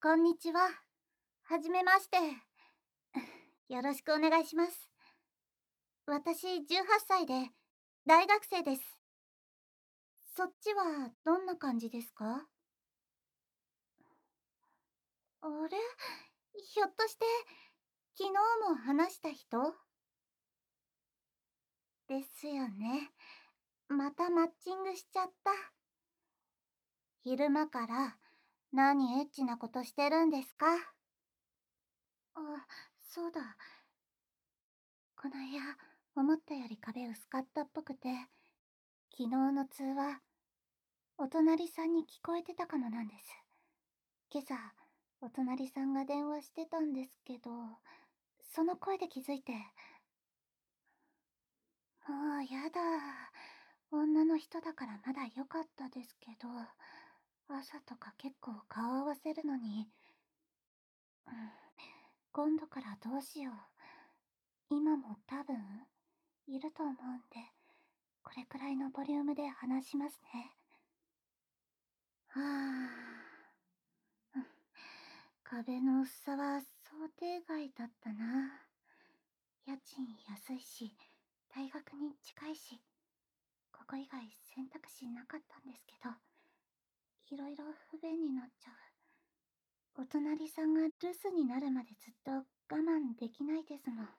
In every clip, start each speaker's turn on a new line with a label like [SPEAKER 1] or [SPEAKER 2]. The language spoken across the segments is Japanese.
[SPEAKER 1] こんにちは。はじめまして。よろしくお願いします。私、18歳で、大学生です。そっちは、どんな感じですか？あれ、ひょっとして、昨日も話した人ですよね。またマッチングしちゃった。昼間から、何エッチなことしてるんですか？あ、そうだ。この部屋、思ったより壁薄かったっぽくて、昨日の通話、お隣さんに聞こえてたかもなんです。今朝、お隣さんが電話してたんですけど、その声で気づいて、もうやだ。女の人だからまだ良かったですけど、朝とか結構顔合わせるのに、うん、今度からどうしよう。今も多分、いると思うんで、これくらいのボリュームで話しますね。はぁ、壁の薄さは想定外だったな。家賃安いし、大学に近いし、ここ以外選択肢なかったんですけど、いろいろ不便になっちゃう。お隣さんが留守になるまでずっと我慢できないですもん。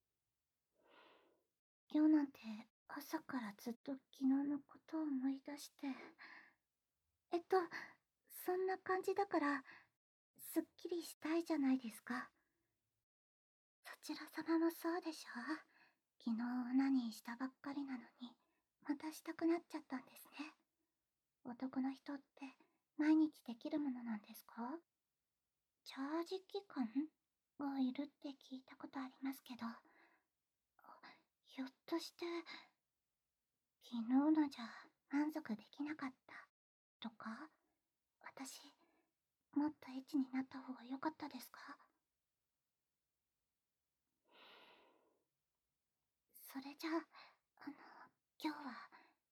[SPEAKER 1] 今日なんて朝からずっと昨日のことを思い出して。えっと、そんな感じだから、すっきりしたいじゃないですか。そちら様もそうでしょ？昨日何したばっかりなのに、またしたくなっちゃったんですね。男の人って毎日できるものなんですか？チャージ期間がいるって聞いたことありますけど、ひょっとして昨日のじゃ満足できなかったとか？私、もっとエッチになった方が良かったですか？それじゃあ、今日は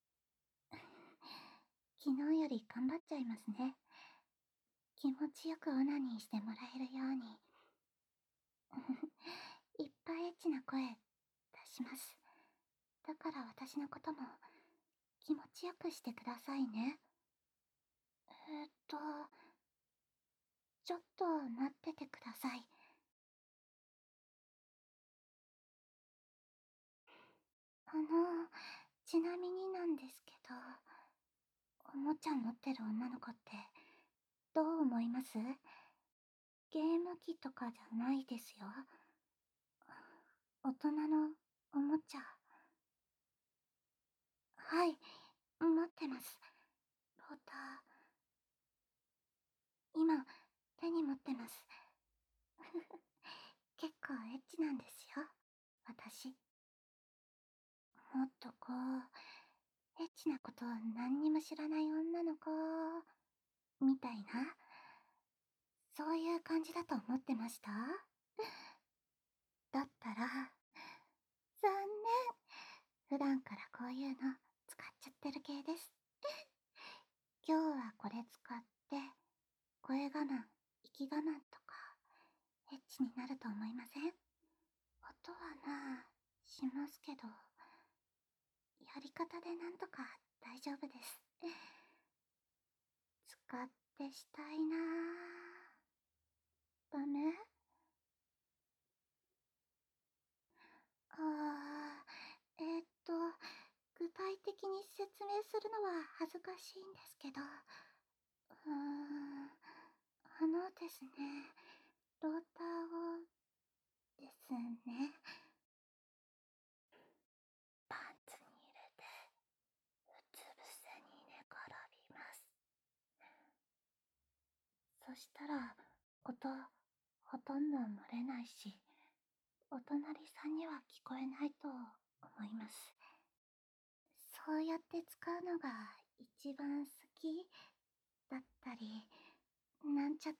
[SPEAKER 1] 昨日より頑張っちゃいますね。気持ちよくオナニーしてもらえるように。いっぱいエッチな声出します。だから私のことも気持ちよくしてくださいね。えーっと、ちょっと待っててください。ちなみになんですけど、おもちゃ持ってる女の子ってどう思います？ゲーム機とかじゃないですよ。大人のおもちゃ。はい、持ってます。ローター、今、手に持ってます。結構エッチなんですよ、私。もっとこう、エッチなことを何にも知らない女の子、みたいな、そういう感じだと思ってました？だったら、残念。普段からこういうの使っちゃってる系です。今日はこれ使って、声我慢、息我慢とか、エッチになると思いません？音はまあ、しますけど、やり方でなんとか大丈夫です。使ってしたいなぁ。ダメ？あ具体的に説明するのは恥ずかしいんですけど、ですね、ローターをですね、パンツに入れて、うつ伏せに寝転びます。そしたら、音、ほとんど漏れないし、お隣さんには聞こえないと思います。そうやって使うのが一番好きだったり、なんちゃって。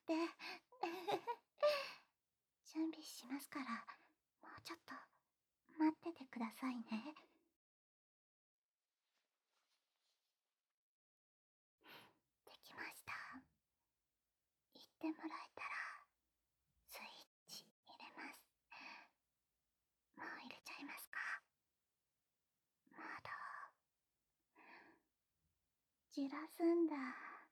[SPEAKER 1] 準備しますから、もうちょっと待っててくださいね。できました。言ってもらえたらじらすんだ。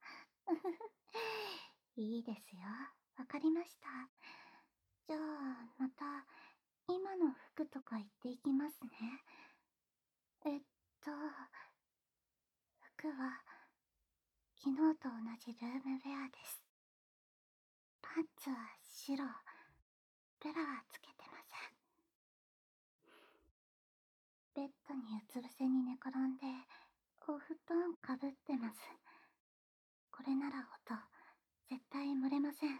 [SPEAKER 1] いいですよ。わかりました。じゃあ、また、今の服とか言っていきますね。えっと、服は、昨日と同じルームウェアです。パンツは白、ブラはつけてません。ベッドにうつ伏せに寝転んで、お布団かぶってます。これなら音、絶対漏れません。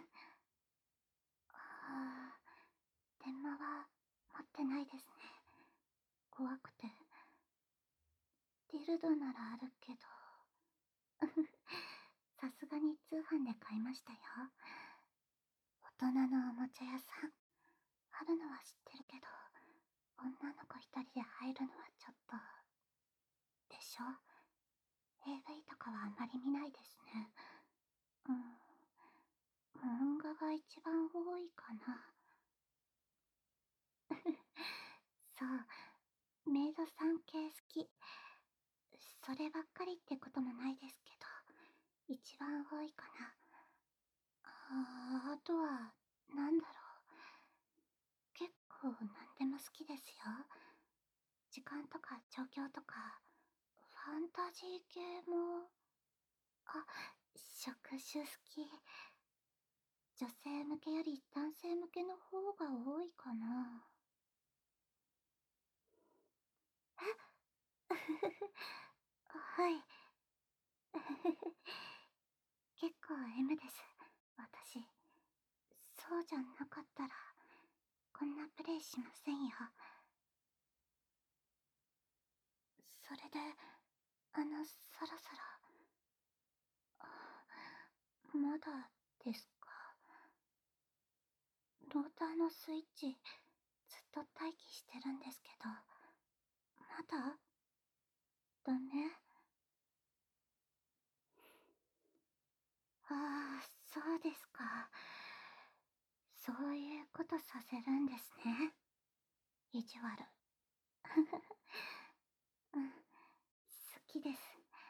[SPEAKER 1] 電話は持ってないですね。怖くて。ディルドならあるけど。さすがに通販で買いましたよ。大人のおもちゃ屋さん。あるのは知ってるけど、女の子一人で入るのはちょっと。でしょ？ AV とかはあんまり見ないですね。うん。漫画が一番多いかな。そう、メイドさん系好き。そればっかりってこともないですけど、一番多いかな。あとは、なんだろう。結構何でも好きですよ。時間とか状況とか、ファンタジー系も、あ、職種好き。女性向けより男性向けの方が多いかな。えはい。結構 M です。私。そうじゃなかったら、こんなプレイしませんよ。それで、そろそろ、まだですか？ローターのスイッチ、ずっと待機してるんですけど、まだダメ？ああ、そうですか。そういうことさせるんですね。意地悪。うん、好きです。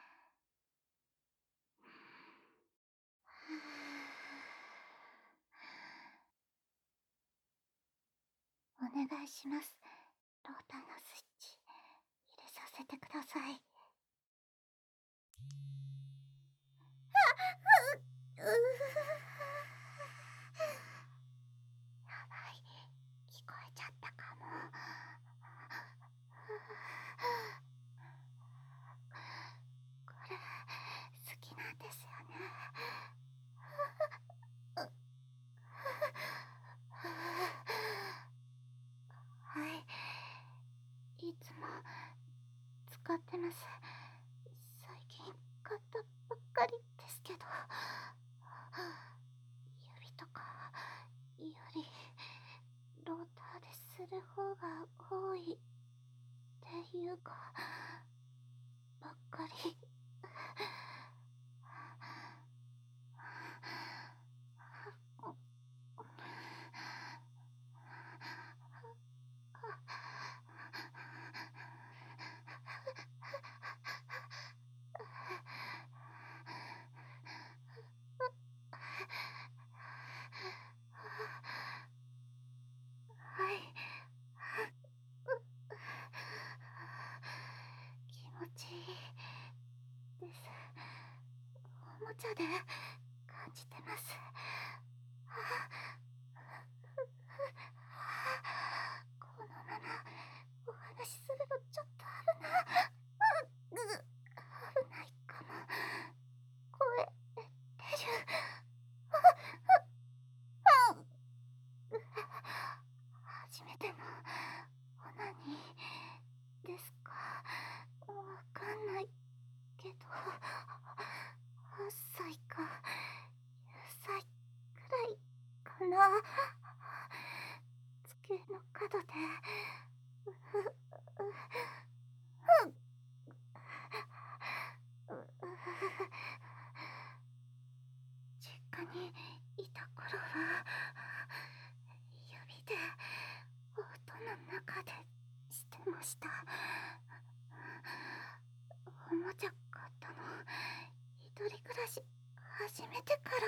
[SPEAKER 1] お願いします。ローターのスイッチ、入れさせてください。うやばい、聞こえちゃったかも。これ、好きなんですよね。はい、いつも使ってます。最近買ったばっかりですけど、指とかよりローターでする方が多いっていうか、ばっかり。はい。気持ちいいです。おもちゃで感じてます。このままお話しするのちょっと危ない。危ないかも。声出る。初めてのオナニーですか？わかんないけど、8歳か9歳くらいかな。机の角で、実家にいた頃は、指でお布団の中でしてました。おもちゃ買っ夫の一人暮らし始めてから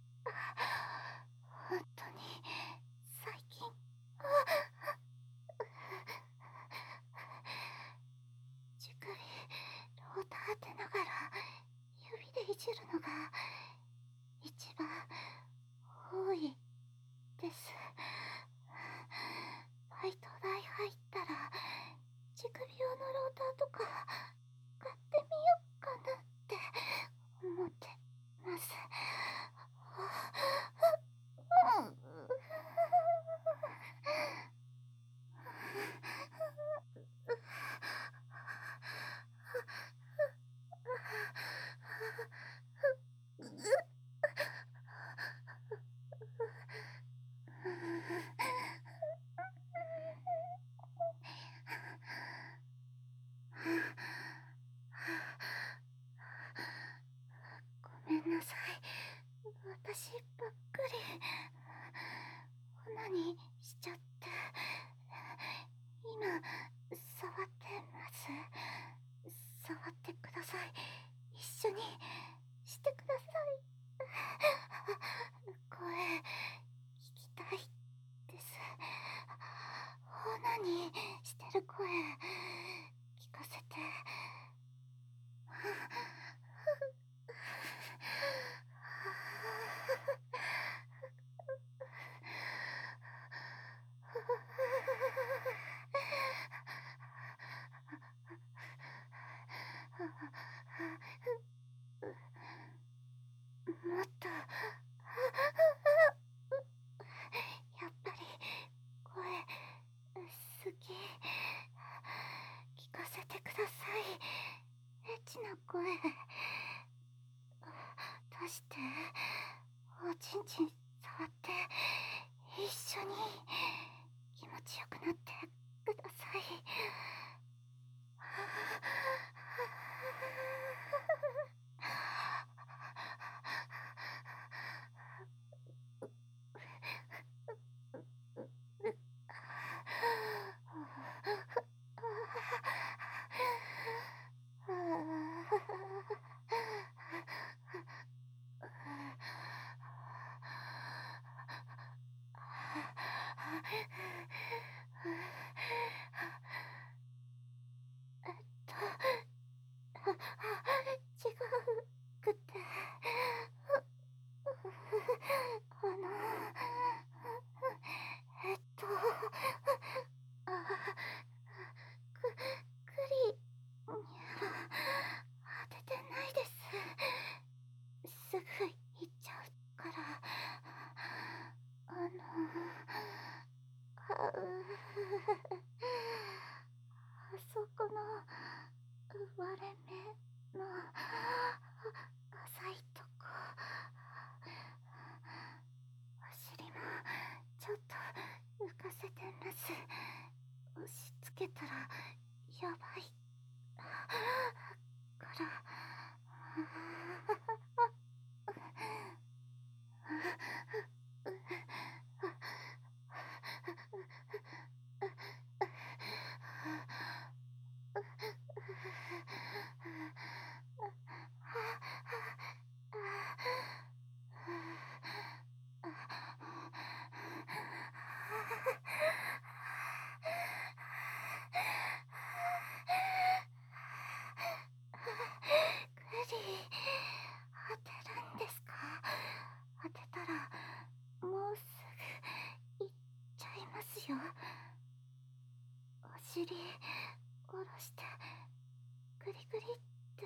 [SPEAKER 1] 本当に最近乳首ローター当てながら指でいじるのが一番多いです。バイト代入ったら乳首用のローターとか買ってみよっかなって思ってます。ごめんなさい。私ばっかりオナニーしちゃって。今触ってます。触ってください。一緒にしてください。声聞きたいです。オナニーしてる声聞かせて。もっとやっぱり声好き。聞かせてください。エッチな声出しておちんちん触って一緒に気持ちよくなってください。違うくて、あの、えっと、あ、くりには当ててないです。すぐ行っちゃうから、あそこの割れ目の浅いとこ、お尻もちょっと浮かせてます。押し付けたらやばいから。クリ当てるんですか？当てたらもうすぐ行っちゃいますよ。お尻下ろしてグリグリって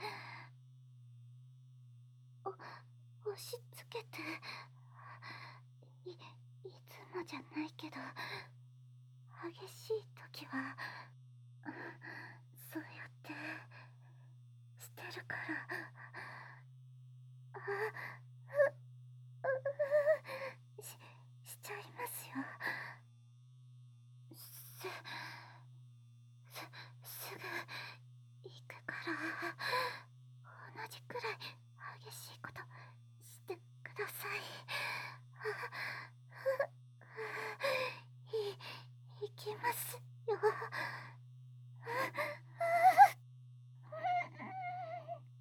[SPEAKER 1] 押し付けて、いつもじゃないけど激しい時はそうやってしてるから。あ、しちゃいますよ。すすぐ行くから、同じくらい激しいことしてください。行きますよ。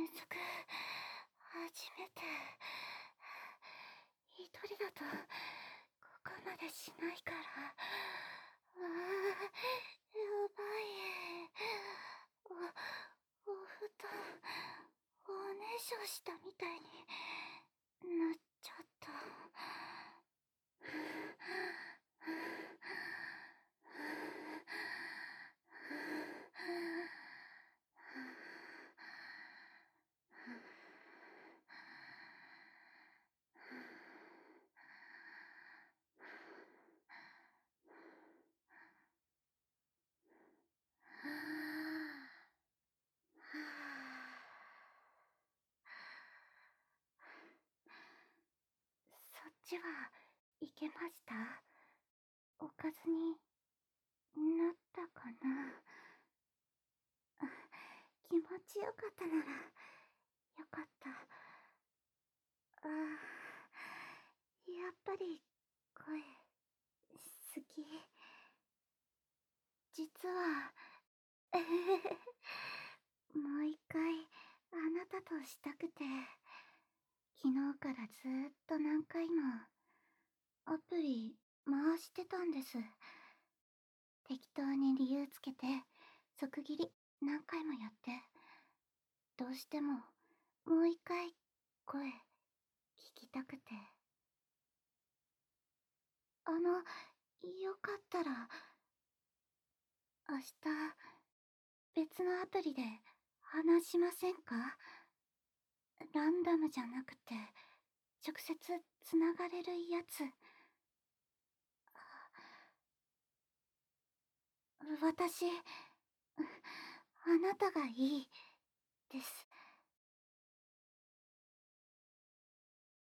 [SPEAKER 1] ずく初めて。一人だとここまでしないから。やばい。お布団、おねしょしたみたいになっちゃった。そっちはいけました？おかずになったかな？気持ちよかったならよかった。やっぱり声好き。実は、えへへもう一回あなたとしたくて、昨日からずーっと何回もアプリ回してたんです。適当に理由つけて、即切り何回もやって、どうしてももう一回声聞きたくて。よかったら、明日別のアプリで話しませんか？ランダムじゃなくて、直接つながれるやつ。私、あなたがいいです。